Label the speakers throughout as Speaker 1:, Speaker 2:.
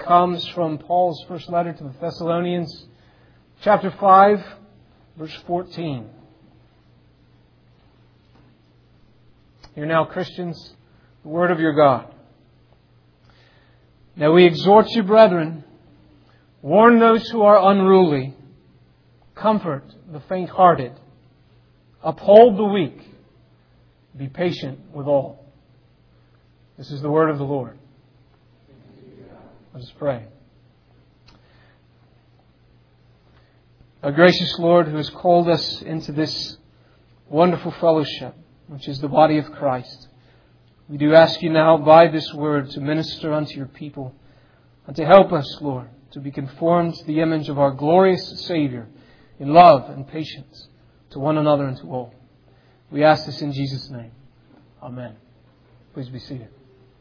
Speaker 1: comes from Paul's first letter to the Thessalonians, chapter 5, verse 14. Hear now, Christians, the word of your God. Now we exhort you, brethren, warn those who are unruly, comfort the faint-hearted, uphold the weak, be patient with all. This is the word of the Lord. Let us pray. Our gracious Lord, who has called us into this wonderful fellowship, which is the body of Christ, we do ask you now by this word to minister unto your people and to help us, Lord, to be conformed to the image of our glorious Savior in love and patience to one another and to all. We ask this in Jesus' name. Amen. Please be seated.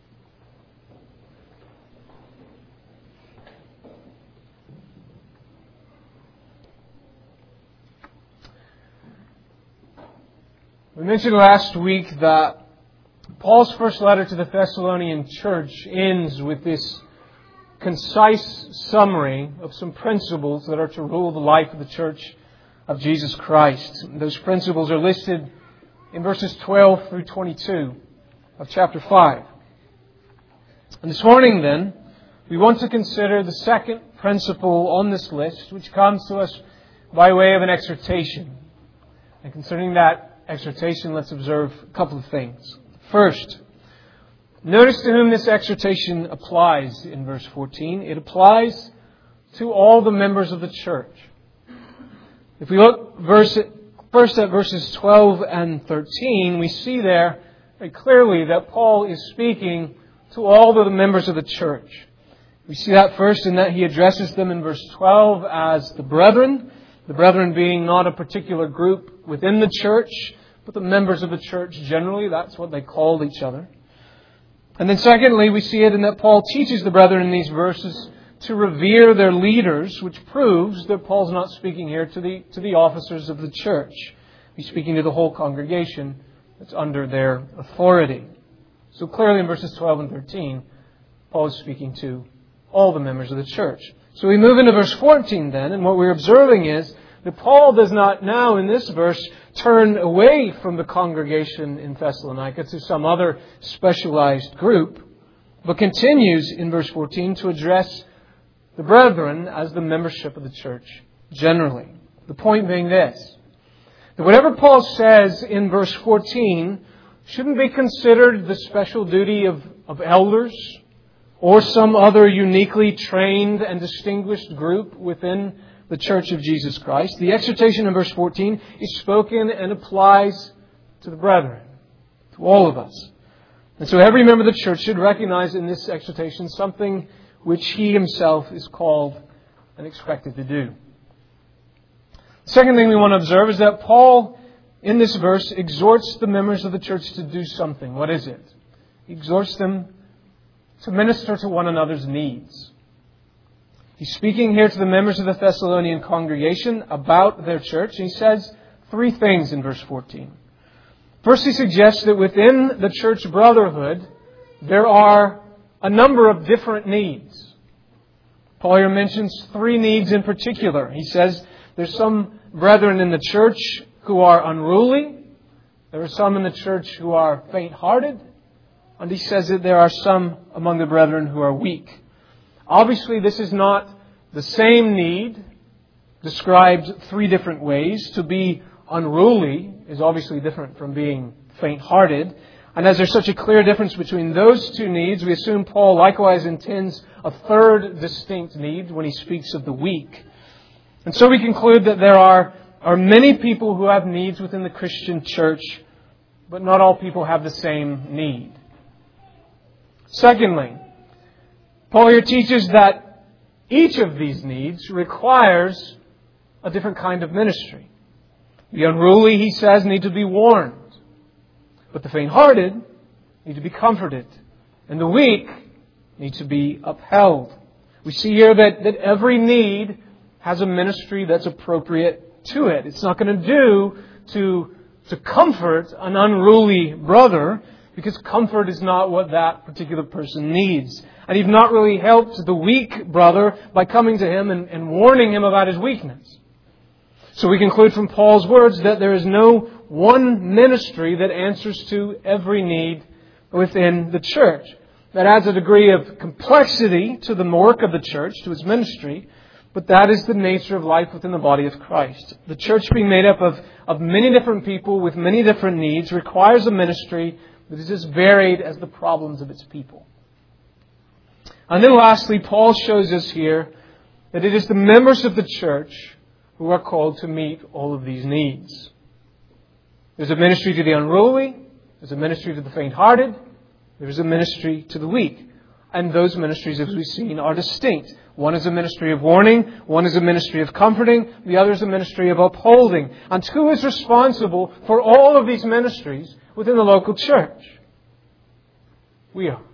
Speaker 1: We mentioned last week that Paul's first letter to the Thessalonian church ends with this concise summary of some principles that are to rule the life of the church of Jesus Christ. Those principles are listed in verses 12 through 22 of chapter 5. And this morning then, we want to consider the second principle on this list, which comes to us by way of an exhortation. And concerning that exhortation, let's observe a couple of things. First, notice to whom this exhortation applies in verse 14. It applies to all the members of the church. If we look first at verses 12 and 13, we see there very clearly that Paul is speaking to all of the members of the church. We see that first in that he addresses them in verse 12 as the brethren being not a particular group within the church, but the members of the church generally. That's what they called each other. And then secondly, we see it in that Paul teaches the brethren in these verses to revere their leaders, which proves that Paul's not speaking here to the officers of the church. He's speaking to the whole congregation that's under their authority. So clearly in verses 12 and 13, Paul is speaking to all the members of the church. So we move into verse 14 then, and what we're observing is that Paul does not now in this verse turn away from the congregation in Thessalonica to some other specialized group, but continues in verse 14 to address the brethren as the membership of the church generally. The point being this, that whatever Paul says in verse 14 shouldn't be considered the special duty of elders or some other uniquely trained and distinguished group within the church of Jesus Christ. The exhortation in verse 14 is spoken and applies to the brethren, to all of us. And so every member of the church should recognize in this exhortation something which he himself is called and expected to do. The second thing we want to observe is that Paul, in this verse, exhorts the members of the church to do something. What is it? He exhorts them to minister to one another's needs. He's speaking here to the members of the Thessalonian congregation about their church. He says three things in verse 14. First, he suggests that within the church brotherhood, there are a number of different needs. Paul here mentions three needs in particular. He says there's some brethren in the church who are unruly. There are some in the church who are faint-hearted. And he says that there are some among the brethren who are weak. Obviously, this is not the same need described three different ways. To be unruly is obviously different from being faint-hearted. And as there's such a clear difference between those two needs, we assume Paul likewise intends a third distinct need when he speaks of the weak. And so we conclude that there are many people who have needs within the Christian church, but not all people have the same need. Secondly, Paul here teaches that each of these needs requires a different kind of ministry. The unruly, he says, need to be warned. But the faint-hearted need to be comforted. And the weak need to be upheld. We see here that every need has a ministry that's appropriate to it. It's not going to do to comfort an unruly brother, because comfort is not what that particular person needs. And you've not really helped the weak brother by coming to him and warning him about his weakness. So we conclude from Paul's words that there is no one ministry that answers to every need within the church. That adds a degree of complexity to the work of the church, to its ministry, but that is the nature of life within the body of Christ. The church, being made up of many different people with many different needs, requires a ministry that is as varied as the problems of its people. And then lastly, Paul shows us here that it is the members of the church who are called to meet all of these needs. There's a ministry to the unruly, there's a ministry to the faint-hearted, there's a ministry to the weak. And those ministries, as we've seen, are distinct. One is a ministry of warning, one is a ministry of comforting, the other is a ministry of upholding. And who is responsible for all of these ministries within the local church? We are.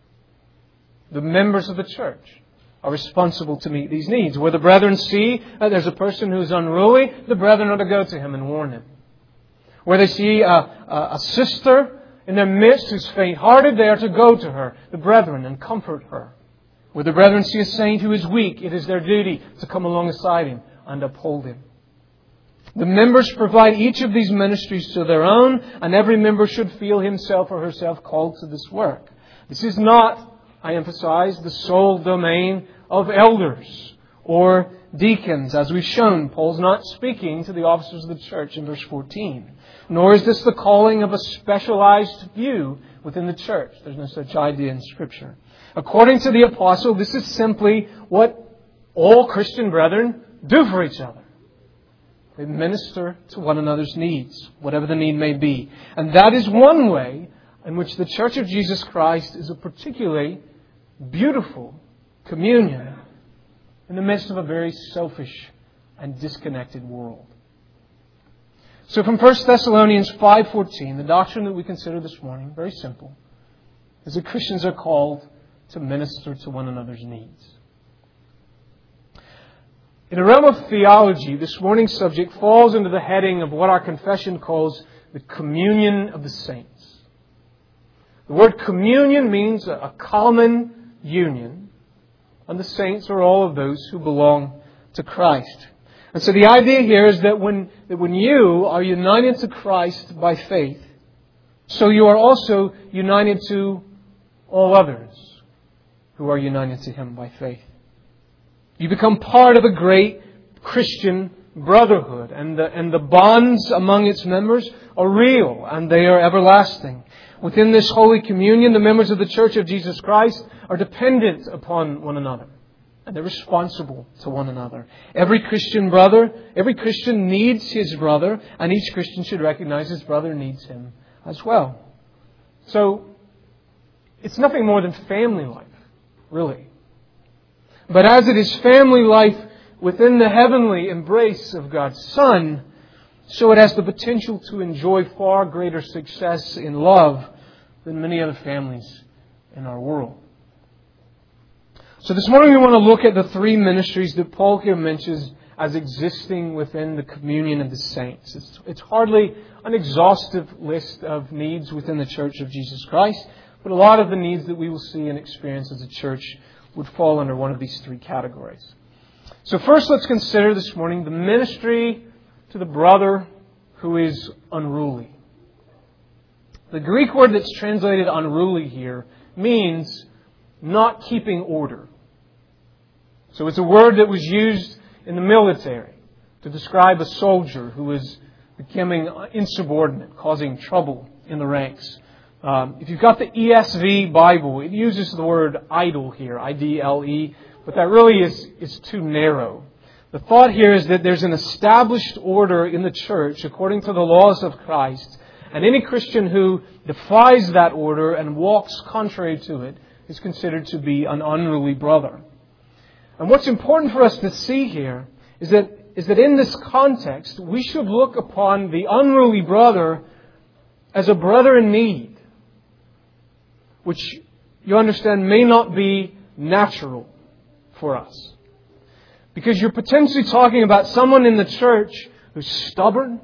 Speaker 1: The members of the church are responsible to meet these needs. Where the brethren see that there's a person who is unruly, the brethren are to go to him and warn him. Where they see a sister in their midst who's faint-hearted, they are to go to her, the brethren, and comfort her. Where the brethren see a saint who is weak, it is their duty to come alongside him and uphold him. The members provide each of these ministries to their own, and every member should feel himself or herself called to this work. This is not, I emphasize, the sole domain of elders or deacons. As we've shown, Paul's not speaking to the officers of the church in verse 14. Nor is this the calling of a specialized few within the church. There's no such idea in Scripture. According to the apostle, this is simply what all Christian brethren do for each other. They minister to one another's needs, whatever the need may be. And that is one way in which the Church of Jesus Christ is a particularly beautiful communion in the midst of a very selfish and disconnected world. So from 1 Thessalonians 5:14, the doctrine that we consider this morning, very simple, is that Christians are called to minister to one another's needs. In the realm of theology, this morning's subject falls into the heading of what our confession calls the communion of the saints. The word communion means a common union, and the saints are all of those who belong to Christ. And so the idea here is that when you are united to Christ by faith, so you are also united to all others who are united to Him by faith. You become part of a great Christian brotherhood, and the bonds among its members are real and they are everlasting. Within this Holy Communion, the members of the Church of Jesus Christ are dependent upon one another. And they're responsible to one another. Every Christian needs his brother, and each Christian should recognize his brother needs him as well. So, it's nothing more than family life, really. But as it is family life within the heavenly embrace of God's Son, so it has the potential to enjoy far greater success in love than many other families in our world. So this morning we want to look at the three ministries that Paul here mentions as existing within the communion of the saints. It's hardly an exhaustive list of needs within the Church of Jesus Christ, but a lot of the needs that we will see and experience as a church would fall under one of these three categories. So first, let's consider this morning the ministry to the brother who is unruly. The Greek word that's translated unruly here means not keeping order. So it's a word that was used in the military to describe a soldier who was becoming insubordinate, causing trouble in the ranks. If you've got the ESV Bible, it uses the word idle here, I-D-L-E, but that really is too narrow. The thought here is that there's an established order in the church according to the laws of Christ, and any Christian who defies that order and walks contrary to it is considered to be an unruly brother. And what's important for us to see here is that in this context, we should look upon the unruly brother as a brother in need, which you understand may not be natural for us. Because you're potentially talking about someone in the church who's stubborn,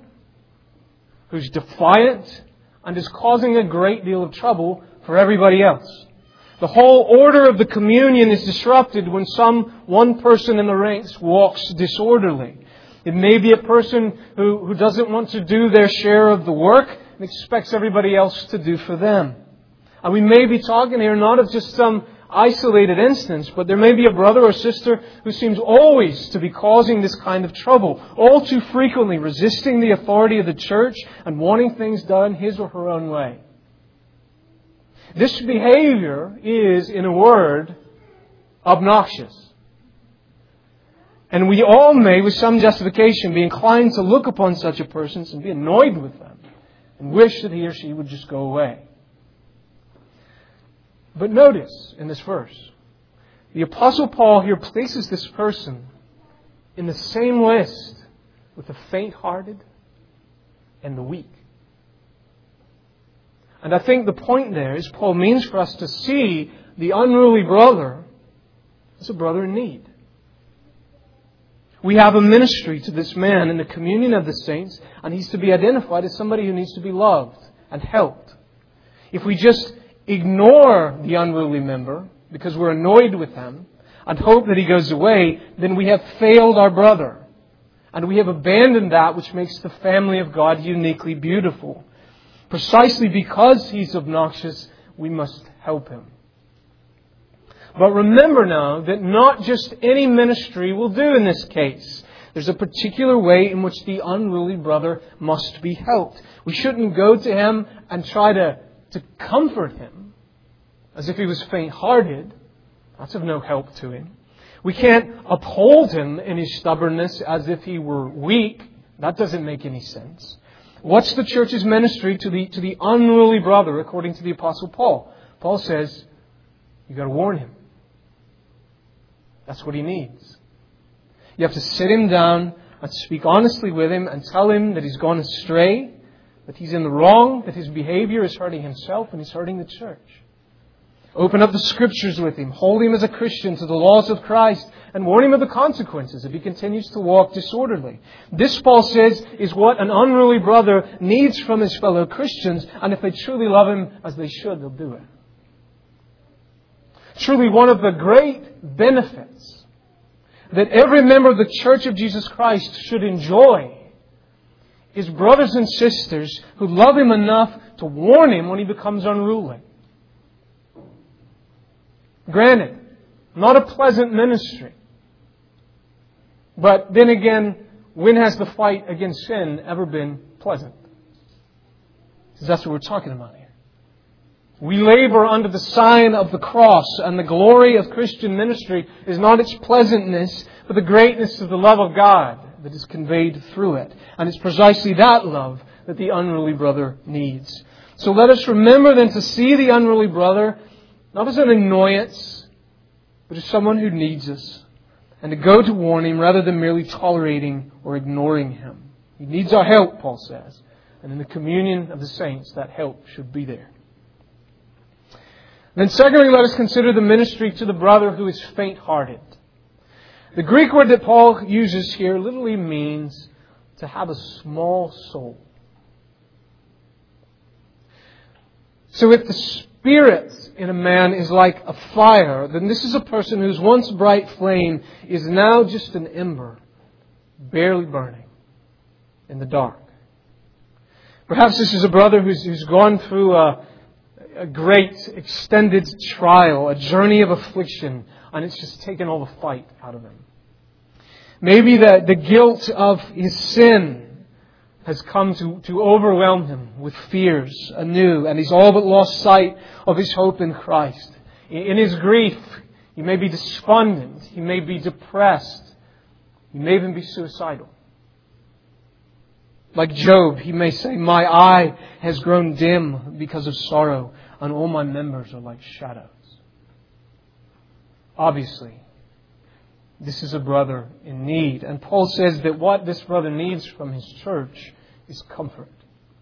Speaker 1: who's defiant, and is causing a great deal of trouble for everybody else. The whole order of the communion is disrupted when one person in the ranks walks disorderly. It may be a person who doesn't want to do their share of the work and expects everybody else to do for them. And we may be talking here not of just some isolated instance, but there may be a brother or sister who seems always to be causing this kind of trouble, all too frequently resisting the authority of the church and wanting things done his or her own way. This behavior is, in a word, obnoxious. And we all may, with some justification, be inclined to look upon such a person and be annoyed with them and wish that he or she would just go away. But notice in this verse, the Apostle Paul here places this person in the same list with the faint-hearted and the weak. And I think the point there is Paul means for us to see the unruly brother as a brother in need. We have a ministry to this man in the communion of the saints, and he's to be identified as somebody who needs to be loved and helped. If we just ignore the unruly member because we're annoyed with him and hope that he goes away, then we have failed our brother. And we have abandoned that which makes the family of God uniquely beautiful. Precisely because he's obnoxious, we must help him. But remember now that not just any ministry will do in this case. There's a particular way in which the unruly brother must be helped. We shouldn't go to him and try to comfort him as if he was faint-hearted. That's of no help to him. We can't uphold him in his stubbornness as if he were weak. That doesn't make any sense. What's the church's ministry to the unruly brother according to the Apostle Paul? Paul says, you've got to warn him. That's what he needs. You have to sit him down and speak honestly with him and tell him that he's gone astray, that he's in the wrong, that his behavior is hurting himself and he's hurting the church. Open up the Scriptures with him. Hold him as a Christian to the laws of Christ and warn him of the consequences if he continues to walk disorderly. This, Paul says, is what an unruly brother needs from his fellow Christians, and if they truly love him as they should, they'll do it. Truly, one of the great benefits that every member of the Church of Jesus Christ should enjoy is brothers and sisters who love him enough to warn him when he becomes unruly. Granted, not a pleasant ministry. But then again, when has the fight against sin ever been pleasant? Because that's what we're talking about here. We labor under the sign of the cross, and the glory of Christian ministry is not its pleasantness, but the greatness of the love of God that is conveyed through it. And it's precisely that love that the unruly brother needs. So let us remember then to see the unruly brother not as an annoyance, but as someone who needs us, and to go to warn him rather than merely tolerating or ignoring him. He needs our help, Paul says. And in the communion of the saints, that help should be there. Then secondly, let us consider the ministry to the brother who is faint-hearted. The Greek word that Paul uses here literally means to have a small soul. So if the Spirit in a man is like a fire, then this is a person whose once bright flame is now just an ember, barely burning in the dark. Perhaps this is a brother who's gone through a great extended trial, a journey of affliction, and it's just taken all the fight out of him. Maybe the guilt of his sin has come to overwhelm him with fears anew, and he's all but lost sight of his hope in Christ. In his grief, he may be despondent, he may be depressed, he may even be suicidal. Like Job, he may say, "My eye has grown dim because of sorrow, and all my members are like shadows." Obviously, this is a brother in need. And Paul says that what this brother needs from his church is comfort.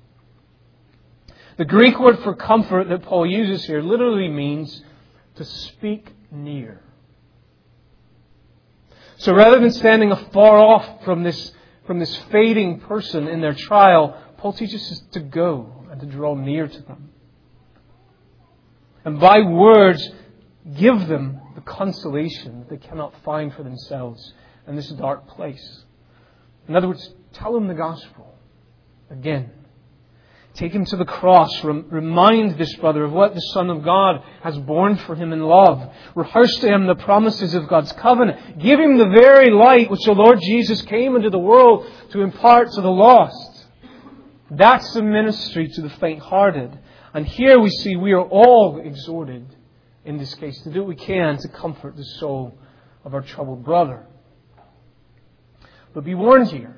Speaker 1: The Greek word for comfort that Paul uses here literally means to speak near. So rather than standing afar off from this fading person in their trial, Paul teaches us to go and to draw near to them. And by words, Give them the consolation that they cannot find for themselves in this dark place. In other words, tell them the gospel again. Take him to the cross. Remind this brother of what the Son of God has borne for him in love. Rehearse to him the promises of God's covenant. Give him the very light which the Lord Jesus came into the world to impart to the lost. That's the ministry to the faint-hearted. And here we see we are all exhorted, in this case, to do what we can to comfort the soul of our troubled brother. But be warned here.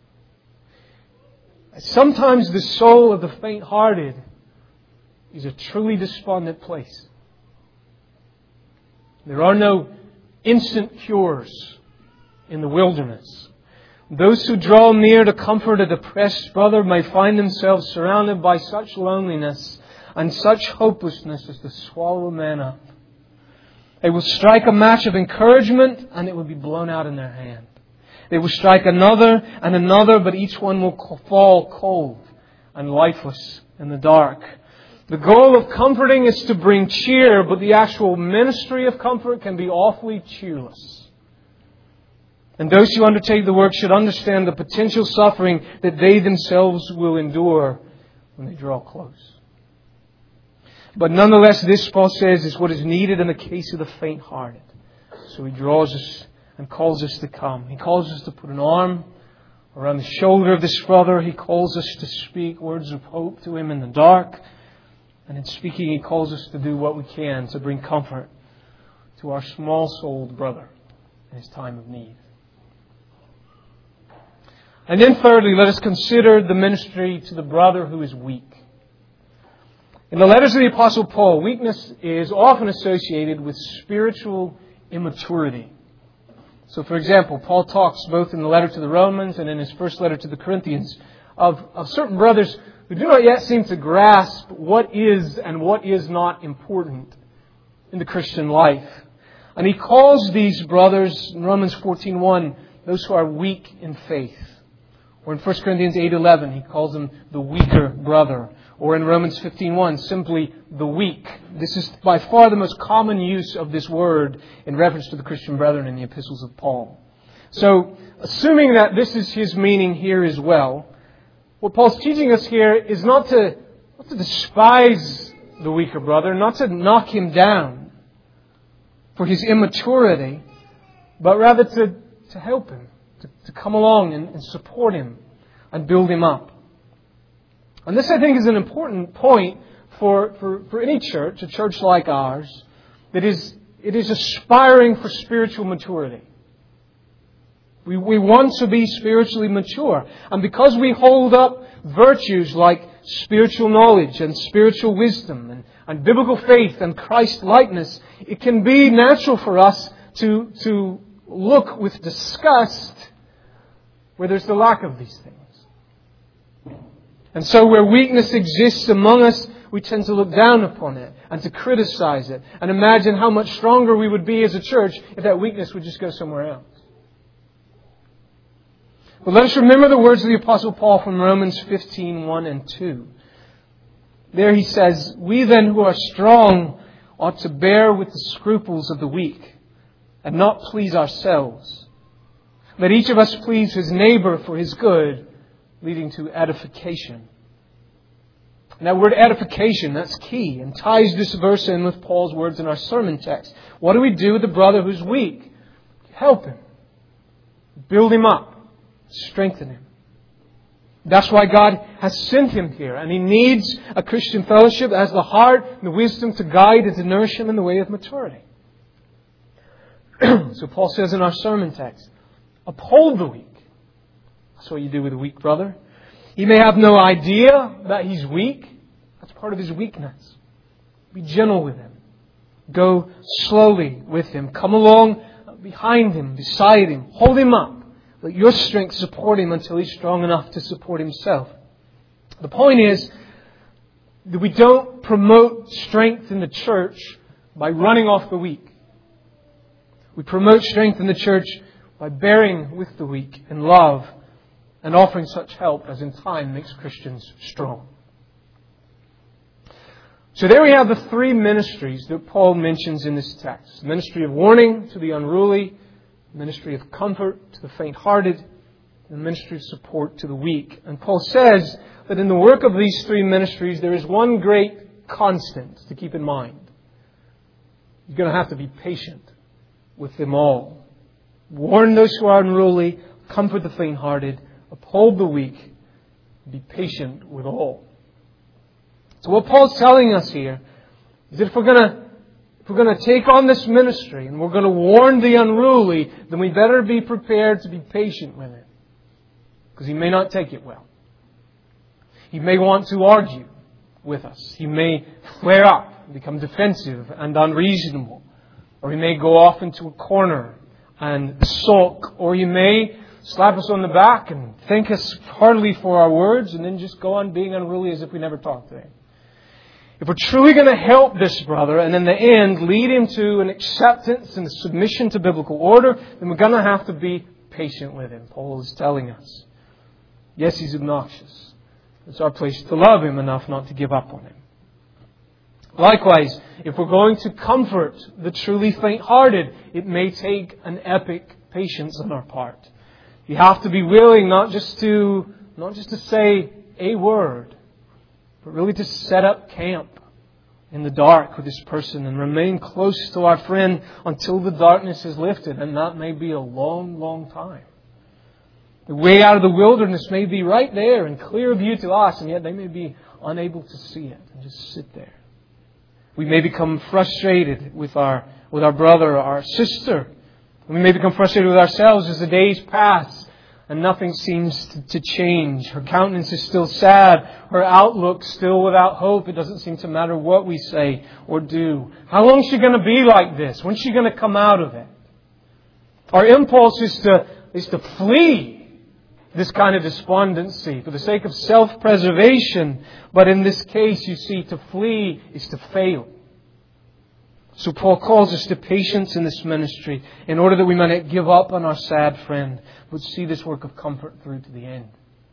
Speaker 1: Sometimes the soul of the faint-hearted is a truly despondent place. There are no instant cures in the wilderness. Those who draw near to comfort a depressed brother may find themselves surrounded by such loneliness and such hopelessness as to swallow a man up. They will strike a match of encouragement and it will be blown out in their hand. They will strike another and another, but each one will fall cold and lifeless in the dark. The goal of comforting is to bring cheer, but the actual ministry of comfort can be awfully cheerless. And those who undertake the work should understand the potential suffering that they themselves will endure when they draw close. But nonetheless, this, Paul says, is what is needed in the case of the faint-hearted. So he draws us and calls us to come. He calls us to put an arm around the shoulder of this brother. He calls us to speak words of hope to him in the dark. And in speaking, he calls us to do what we can to bring comfort to our small-souled brother in his time of need. And then thirdly, let us consider the ministry to the brother who is weak. In the letters of the Apostle Paul, weakness is often associated with spiritual immaturity. So, for example, Paul talks both in the letter to the Romans and in his first letter to the Corinthians of certain brothers who do not yet seem to grasp what is and what is not important in the Christian life. And he calls these brothers, in Romans 14:1, those who are weak in faith. Or in 1 Corinthians 8:11, he calls them the weaker brother. Or in Romans 15:1, simply the weak. This is by far the most common use of this word in reference to the Christian brethren in the epistles of Paul. So, assuming that this is his meaning here as well, what Paul's teaching us here is not to despise the weaker brother, not to knock him down for his immaturity, but rather to help him, to come along and support him and build him up. And this, I think, is an important point for any church, a church like ours, that it is aspiring for spiritual maturity. We want to be spiritually mature. And because we hold up virtues like spiritual knowledge and spiritual wisdom and biblical faith and Christ-likeness, it can be natural for us to look with disgust where there's the lack of these things. And so where weakness exists among us, we tend to look down upon it and to criticize it and imagine how much stronger we would be as a church if that weakness would just go somewhere else. But let us remember the words of the Apostle Paul from Romans 15:1 and 2. There he says, "We then who are strong ought to bear with the scruples of the weak and not please ourselves. Let each of us please his neighbor for his good, leading to edification." And that word edification, that's key and ties this verse in with Paul's words in our sermon text. What do we do with the brother who's weak? Help him. Build him up. Strengthen him. That's why God has sent him here. And he needs a Christian fellowship that has the heart and the wisdom to guide and to nourish him in the way of maturity. So Paul says in our sermon text, uphold the weak. That's what you do with a weak brother. He may have no idea that he's weak. That's part of his weakness. Be gentle with him. Go slowly with him. Come along behind him, beside him. Hold him up. Let your strength support him until he's strong enough to support himself. The point is that we don't promote strength in the church by running off the weak. We promote strength in the church by bearing with the weak in love and offering such help as in time makes Christians strong. So there we have the three ministries that Paul mentions in this text. The ministry of warning to the unruly, the ministry of comfort to the faint-hearted, and the ministry of support to the weak. And Paul says that in the work of these three ministries, there is one great constant to keep in mind. You're going to have to be patient with them all. Warn those who are unruly, comfort the faint-hearted, uphold the weak, be patient with all. So what Paul's telling us here is that if we're going to take on this ministry and we're going to warn the unruly, then we better be prepared to be patient with it. Because he may not take it well. He may want to argue with us. He may flare up, become defensive and unreasonable. Or he may go off into a corner and sulk. Or he may slap us on the back and thank us heartily for our words and then just go on being unruly as if we never talked to him. If we're truly going to help this brother and in the end lead him to an acceptance and a submission to biblical order, then we're going to have to be patient with him. Paul is telling us. Yes, he's obnoxious. It's our place to love him enough not to give up on him. Likewise, if we're going to comfort the truly faint-hearted, it may take an epic patience on our part. You have to be willing not just to say a word, but really to set up camp in the dark with this person and remain close to our friend until the darkness is lifted. And that may be a long, long time. The way out of the wilderness may be right there and clear view to us, and yet they may be unable to see it and just sit there. We may become frustrated with our brother or our sister. We may become frustrated with ourselves as the days pass and nothing seems to change. Her countenance is still sad. Her outlook still without hope. It doesn't seem to matter what we say or do. How long is she going to be like this? When's she going to come out of it? Our impulse is to flee this kind of despondency for the sake of self-preservation. But in this case, you see, to flee is to fail. So Paul calls us to patience in this ministry in order that we might not give up on our sad friend, but see this work of comfort through to the end.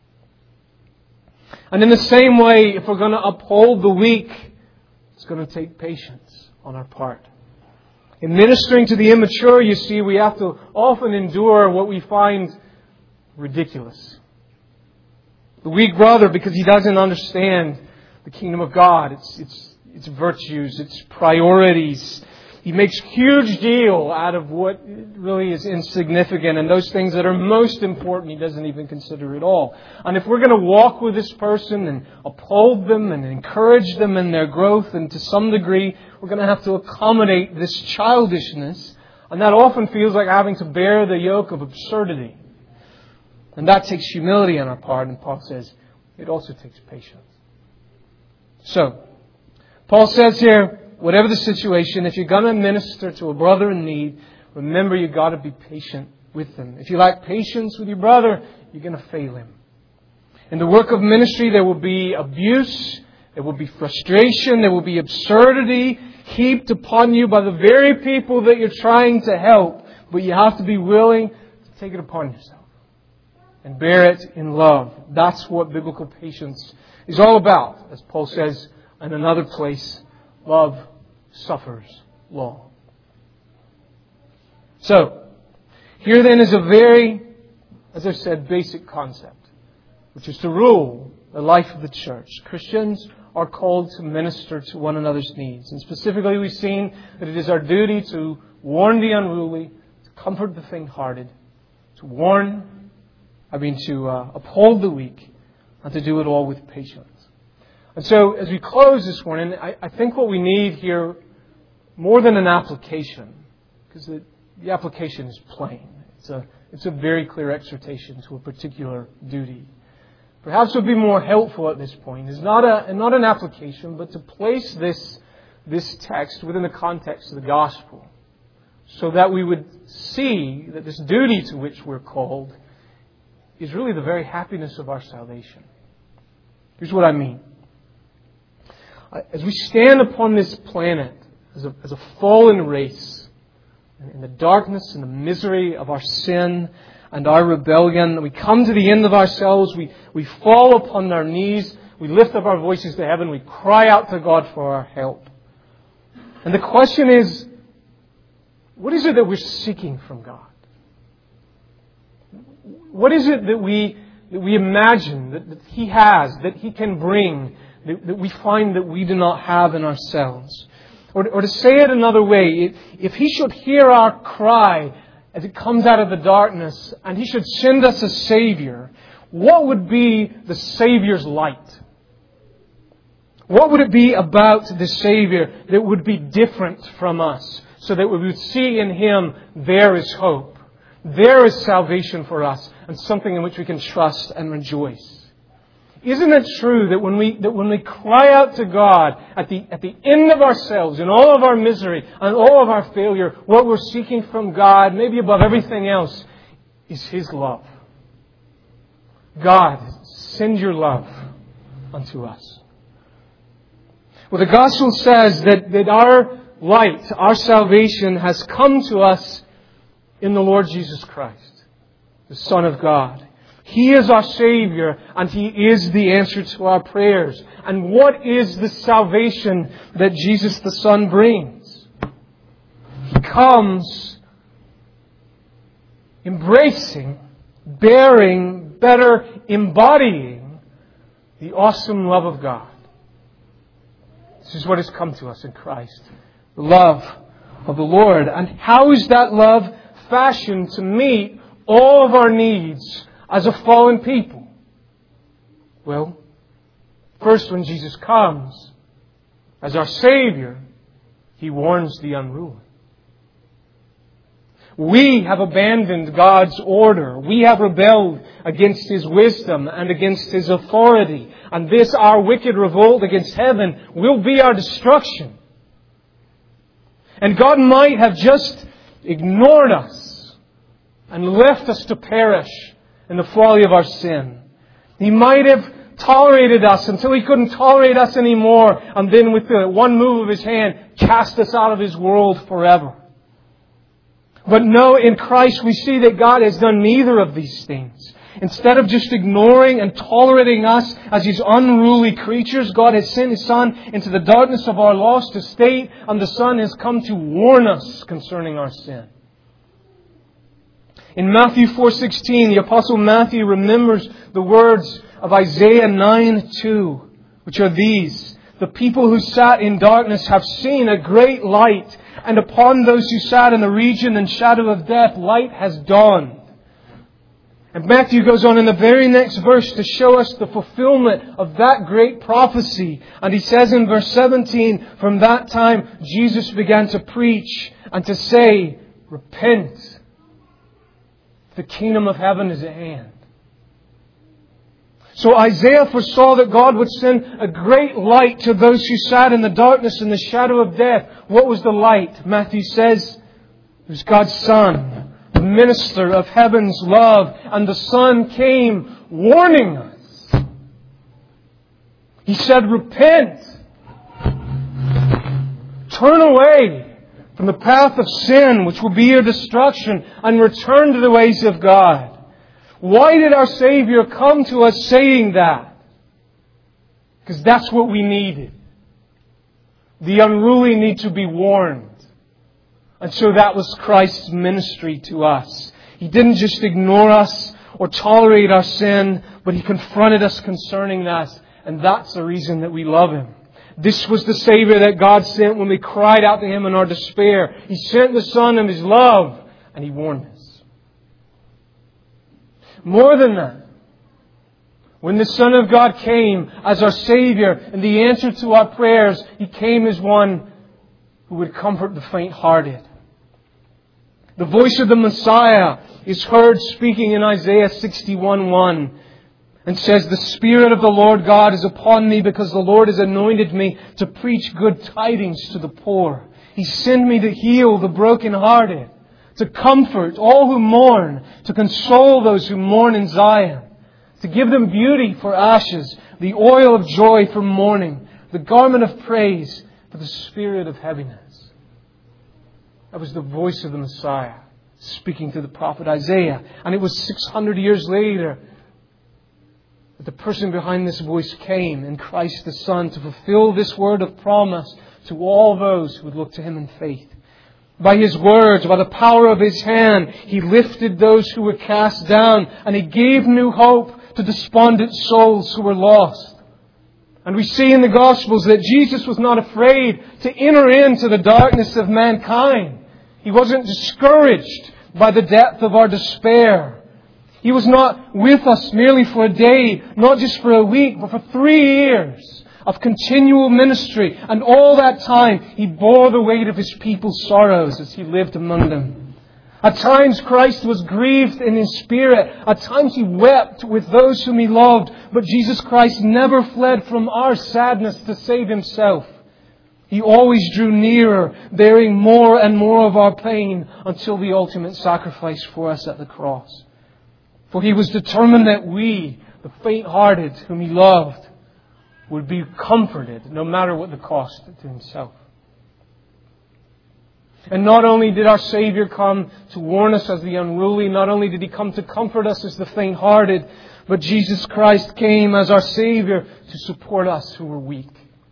Speaker 1: And in the same way, if we're going to uphold the weak, it's going to take patience on our part. In ministering to the immature, you see, we have to often endure what we find ridiculous. The weak brother, because he doesn't understand the kingdom of God, its virtues, its priorities. He makes huge deal out of what really is insignificant, and those things that are most important he doesn't even consider at all. And if we're going to walk with this person and uphold them and encourage them in their growth, and to some degree we're going to have to accommodate this childishness, and that often feels like having to bear the yoke of absurdity. And that takes humility on our part, and Paul says it also takes patience. So, Paul says here, whatever the situation, if you're going to minister to a brother in need, remember you've got to be patient with them. If you lack patience with your brother, you're going to fail him. In the work of ministry, there will be abuse, there will be frustration, there will be absurdity heaped upon you by the very people that you're trying to help. But you have to be willing to take it upon yourself and bear it in love. That's what biblical patience is all about. As Paul says in another place, love suffers long. So, here then is a very, as I said, basic concept, which is to rule the life of the church. Christians are called to minister to one another's needs. And specifically, we've seen that it is our duty to warn the unruly, to comfort the faint-hearted, to uphold the weak, and to do it all with patience. And so, as we close this morning, I think what we need here, more than an application, because the application is plain. It's a very clear exhortation to a particular duty. Perhaps what would be more helpful at this point is not an application, but to place this text within the context of the gospel, so that we would see that this duty to which we're called is really the very happiness of our salvation. Here's what I mean. As we stand upon this planet as a fallen race, in the darkness and the misery of our sin and our rebellion, we come to the end of ourselves, we fall upon our knees, we lift up our voices to heaven, we cry out to God for our help. And the question is, what is it that we're seeking from God? What is it that we imagine that He has, that He can bring, that we find that we do not have in ourselves? Or to say it another way, if He should hear our cry as it comes out of the darkness and He should send us a Savior, what would be the Savior's light? What would it be about the Savior that would be different from us so that we would see in Him there is hope? There is salvation for us and something in which we can trust and rejoice. Isn't it true that when we cry out to God at the end of ourselves, in all of our misery and all of our failure, what we're seeking from God, maybe above everything else, is His love? God, send your love unto us. Well, the Gospel says that our light, our salvation has come to us in the Lord Jesus Christ, the Son of God. He is our Savior and He is the answer to our prayers. And what is the salvation that Jesus the Son brings? He comes embracing, bearing, better embodying the awesome love of God. This is what has come to us in Christ. The love of the Lord. And how is that love fashioned to meet all of our needs as a fallen people? Well, first when Jesus comes as our Savior, He warns the unruly. We have abandoned God's order. We have rebelled against His wisdom and against His authority. And this, our wicked revolt against heaven, will be our destruction. And God might have just ignored us and left us to perish in the folly of our sin. He might have tolerated us until He couldn't tolerate us anymore, and then with the one move of His hand cast us out of His world forever. But no, in Christ we see that God has done neither of these things. Instead of just ignoring and tolerating us as His unruly creatures, God has sent His Son into the darkness of our lost estate, and the Son has come to warn us concerning our sin. In Matthew 4:16, the Apostle Matthew remembers the words of Isaiah 9:2, which are these: "The people who sat in darkness have seen a great light, and upon those who sat in the region and shadow of death, light has dawned." And Matthew goes on in the very next verse to show us the fulfillment of that great prophecy. And he says in verse 17, "From that time Jesus began to preach and to say, 'Repent, the kingdom of heaven is at hand.'" So Isaiah foresaw that God would send a great light to those who sat in the darkness and the shadow of death. What was the light? Matthew says it was God's Son, the minister of heaven's love. And the Son came warning us. He said, "Repent. Turn away from the path of sin, which will be your destruction, and return to the ways of God." Why did our Savior come to us saying that? Because that's what we needed. The unruly need to be warned. And so that was Christ's ministry to us. He didn't just ignore us or tolerate our sin, but He confronted us concerning that. And that's the reason that we love Him. This was the Savior that God sent when we cried out to Him in our despair. He sent the Son of His love, and He warned us. More than that, when the Son of God came as our Savior and the answer to our prayers, He came as one who would comfort the faint-hearted. The voice of the Messiah is heard speaking in Isaiah 61:1 and says, "The Spirit of the Lord God is upon me, because the Lord has anointed me to preach good tidings to the poor. He sent me to heal the brokenhearted, to comfort all who mourn, to console those who mourn in Zion, to give them beauty for ashes, the oil of joy for mourning, the garment of praise for the spirit of heaviness." That was the voice of the Messiah speaking to the prophet Isaiah. And it was 600 years later But the person behind this voice came in Christ the Son to fulfill this word of promise to all those who would look to Him in faith. By His words, by the power of His hand, He lifted those who were cast down, and He gave new hope to despondent souls who were lost. And we see in the Gospels that Jesus was not afraid to enter into the darkness of mankind. He wasn't discouraged by the depth of our despair. He was not with us merely for a day, not just for a week, but for 3 years of continual ministry. And all that time, He bore the weight of His people's sorrows as He lived among them. At times, Christ was grieved in His spirit. At times, He wept with those whom He loved. But Jesus Christ never fled from our sadness to save Himself. He always drew nearer, bearing more and more of our pain until the ultimate sacrifice for us at the cross. For He was determined that we, the faint-hearted whom He loved, would be comforted no matter what the cost to Himself. And not only did our Savior come to warn us as the unruly, not only did He come to comfort us as the faint-hearted, but Jesus Christ came as our Savior to support us who were weak.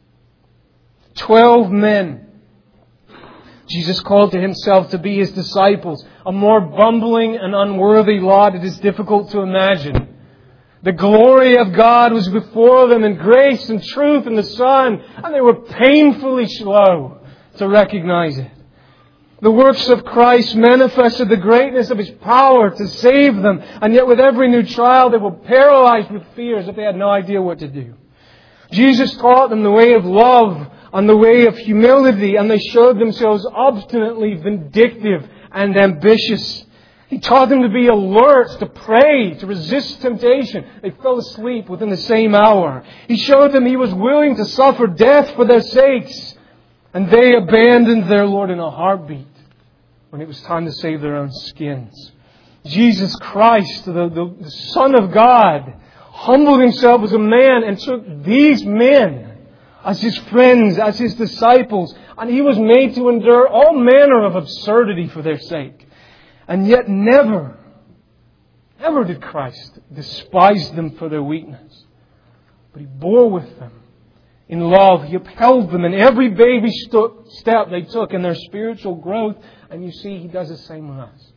Speaker 1: 12 men Jesus called to Himself to be His disciples. A more bumbling and unworthy lot it is difficult to imagine. The glory of God was before them in grace and truth and the Son, and they were painfully slow to recognize it. The works of Christ manifested the greatness of His power to save them, and yet with every new trial they were paralyzed with fear as if they had no idea what to do. Jesus taught them the way of love and the way of humility, and they showed themselves obstinately vindictive and ambitious. He taught them to be alert, to pray, to resist temptation. They fell asleep within the same hour. He showed them He was willing to suffer death for their sakes. And they abandoned their Lord in a heartbeat when it was time to save their own skins. Jesus Christ, the Son of God, humbled Himself as a man and took these men as His friends, as His disciples. And He was made to endure all manner of absurdity for their sake. And yet never did Christ despise them for their weakness. But He bore with them in love. He upheld them in every baby step they took in their spiritual growth. And you see, He does the same with us.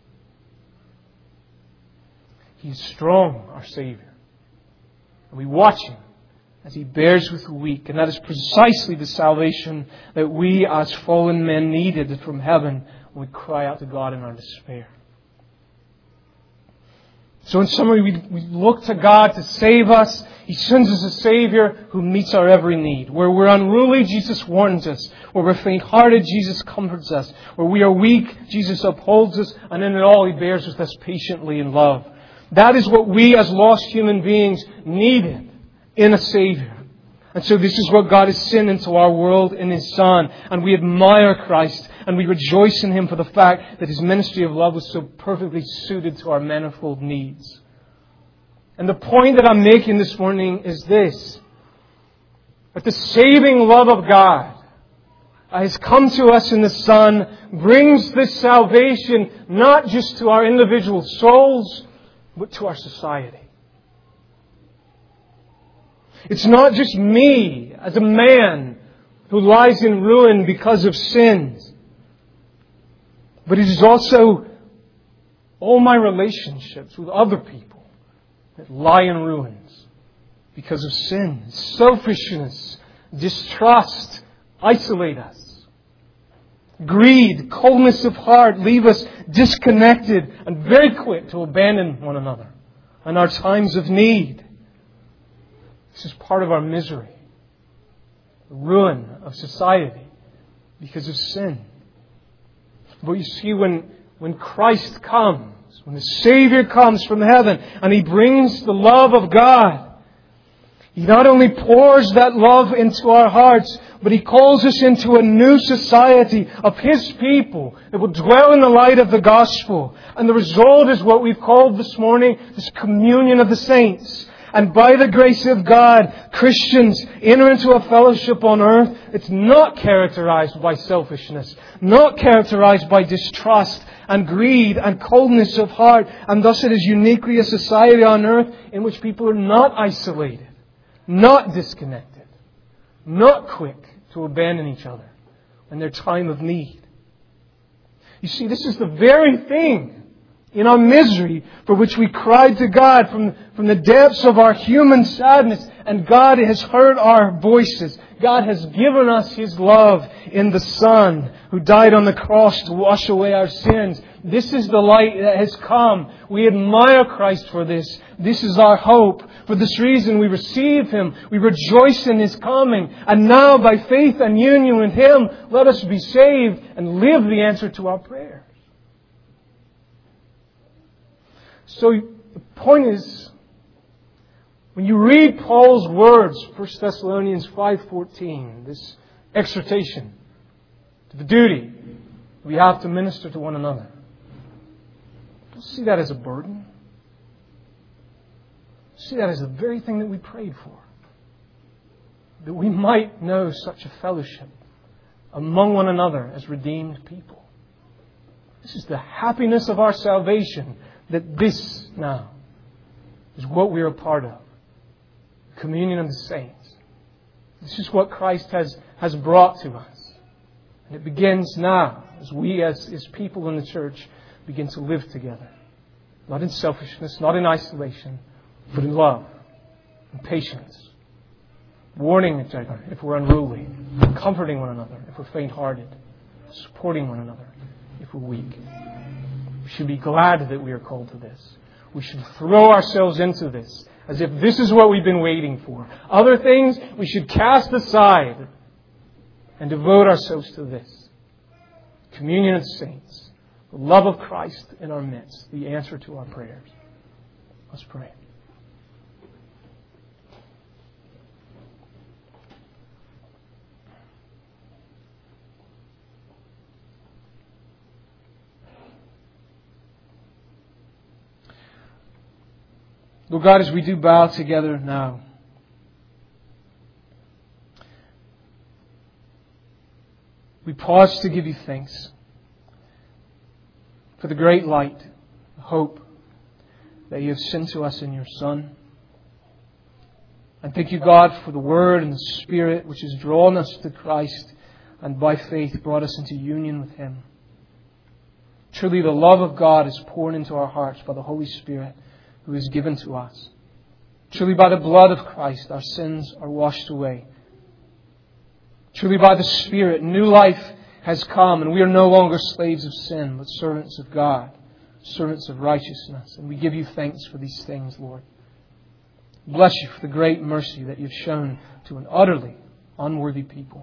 Speaker 1: He is strong, our Savior. And we watch Him as He bears with the weak. And that is precisely the salvation that we as fallen men needed from heaven when we cry out to God in our despair. So in summary, we look to God to save us. He sends us a Savior who meets our every need. Where we're unruly, Jesus warns us. Where we're faint-hearted, Jesus comforts us. Where we are weak, Jesus upholds us. And in it all, He bears with us patiently in love. That is what we as lost human beings needed in a Savior. And so this is what God has sent into our world in His Son. And we admire Christ and we rejoice in Him for the fact that His ministry of love was so perfectly suited to our manifold needs. And the point that I'm making this morning is this: that the saving love of God has come to us in the Son, brings this salvation not just to our individual souls, but to our society. It's not just me as a man who lies in ruin because of sins, but it is also all my relationships with other people that lie in ruins because of sin. Selfishness, distrust isolate us. Greed, coldness of heart leave us disconnected and very quick to abandon one another in our times of need. This is part of our misery, the ruin of society because of sin. But you see, when Christ comes, when the Savior comes from heaven and He brings the love of God, He not only pours that love into our hearts, but He calls us into a new society of His people that will dwell in the light of the gospel. And the result is what we've called this morning this communion of the saints. And by the grace of God, Christians enter into a fellowship on earth. It's not characterized by selfishness, not characterized by distrust and greed and coldness of heart. And thus it is uniquely a society on earth in which people are not isolated, not disconnected, not quick to abandon each other in their time of need. You see, this is the very thing in our misery for which we cried to God from the depths of our human sadness. And God has heard our voices. God has given us His love in the Son who died on the cross to wash away our sins. This is the light that has come. We admire Christ for this. This is our hope. For this reason we receive Him. We rejoice in His coming. And now by faith and union with Him, let us be saved and live the answer to our prayers. So the point is, when you read Paul's words, 1 Thessalonians 5:14, this exhortation to the duty we have to minister to one another, don't see that as a burden. See that as the very thing that we prayed for. That we might know such a fellowship among one another as redeemed people. This is the happiness of our salvation, that this now is what we are a part of. The communion of the saints. This is what Christ has brought to us. And it begins now as we as people in the church begin to live together. Not in selfishness, not in isolation, but in love and patience. Warning each other if we're unruly. Comforting one another if we're faint-hearted. Supporting one another if we're weak. We should be glad that we are called to this. We should throw ourselves into this as if this is what we've been waiting for. Other things we should cast aside and devote ourselves to this. Communion of the saints. The love of Christ in our midst. The answer to our prayers. Let's pray. Lord God, as we do bow together now, we pause to give You thanks for the great light, the hope that You have sent to us in Your Son. And thank You, God, for the Word and the Spirit which has drawn us to Christ and by faith brought us into union with Him. Truly the love of God is poured into our hearts by the Holy Spirit who is given to us. Truly by the blood of Christ our sins are washed away. Truly by the Spirit new life has come and we are no longer slaves of sin but servants of God, servants of righteousness. And we give You thanks for these things, Lord. Bless You for the great mercy that You've shown to an utterly unworthy people.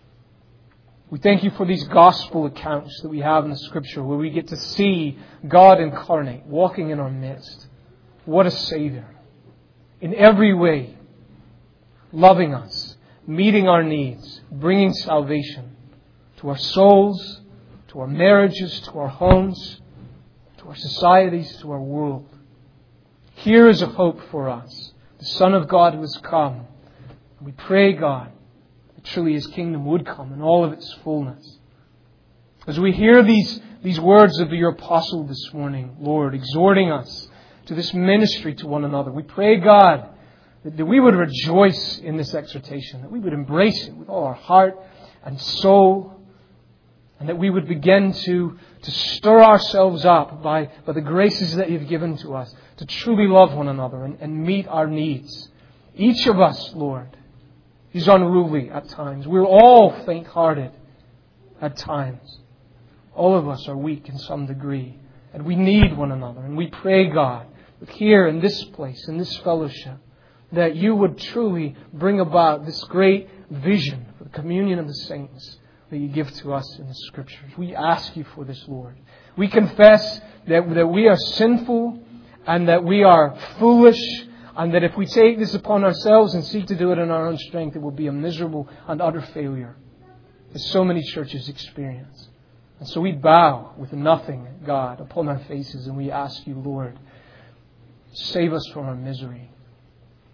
Speaker 1: We thank You for these gospel accounts that we have in the Scripture where we get to see God incarnate, walking in our midst. What a Savior. In every way, loving us, meeting our needs, bringing salvation to our souls, to our marriages, to our homes, to our societies, to our world. Here is a hope for us. The Son of God who has come. We pray, God, that truly His kingdom would come in all of its fullness. As we hear these words of Your apostle this morning, Lord, exhorting us to this ministry to one another. We pray, God, that we would rejoice in this exhortation, that we would embrace it with all our heart and soul, and that we would begin to stir ourselves up by the graces that You've given to us, to truly love one another and meet our needs. Each of us, Lord, is unruly at times. We're all faint-hearted at times. All of us are weak in some degree, and we need one another. And we pray, God, here in this place, in this fellowship, that You would truly bring about this great vision for the communion of the saints that You give to us in the Scriptures. We ask You for this, Lord. We confess that we are sinful and that we are foolish, and that if we take this upon ourselves and seek to do it in our own strength, it will be a miserable and utter failure, as so many churches experience. And so we bow with nothing, God, upon our faces, and we ask You, Lord, save us from our misery.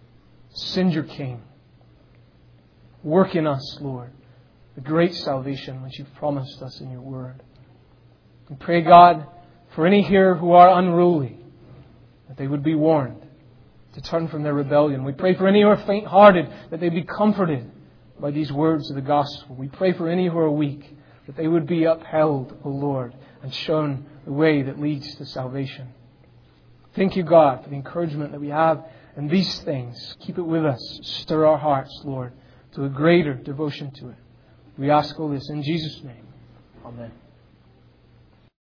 Speaker 1: Send your King. Work in us, Lord, the great salvation which you've promised us in your word. And pray, God, for any here who are unruly, that they would be warned to turn from their rebellion. We pray for any who are faint-hearted, that they be comforted by these words of the gospel. We pray for any who are weak, that they would be upheld, O Lord, and shown the way that leads to salvation. Thank you, God, for the encouragement that we have in these things. Keep it with us. Stir our hearts, Lord, to a greater devotion to it. We ask all this in Jesus' name. Amen.